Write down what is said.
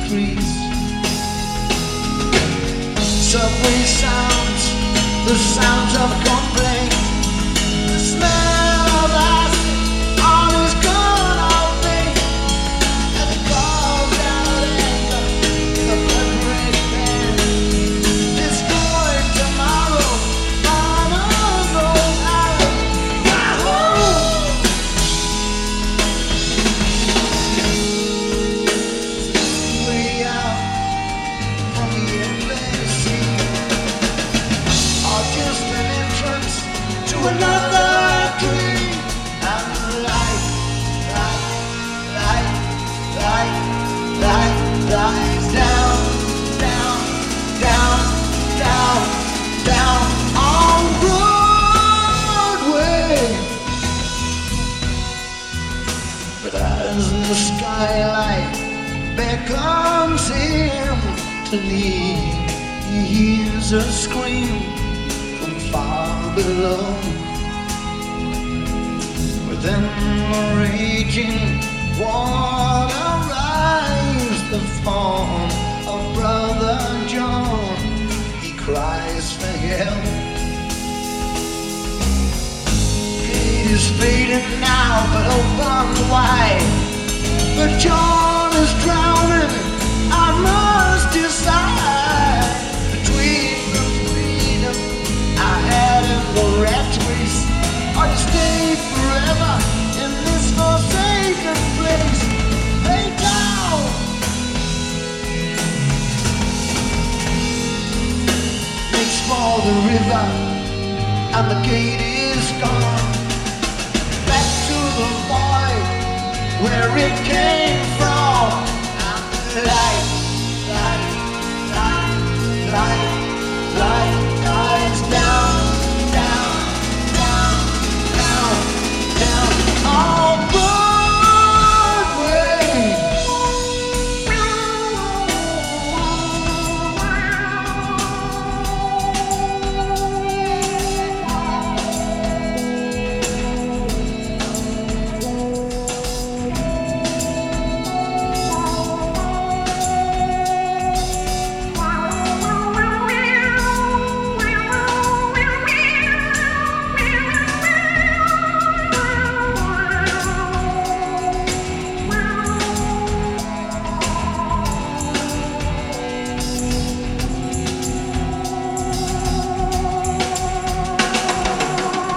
increase. Subway sounds, the sounds of complaint, the smell of acid on his gun of faith, and the calls out anger in the blood-red pen. Destroyed tomorrow, honor goes out of my home. Way out from the endless sea, or just an entrance to another dream. And the light lies down, down, down, down, down on Broadway. But as the skylight beckons him to leave, he hears a scream from far below. Within the raging water rise the form of Brother John. He cries for help. It is fading now, but open wide. But John is drowning. I must decide between the freedom I had in the rat race, or to stay forever in this forsaken place. Lay down. Makes for the river, and the gate is gone. Back to the void where it came from.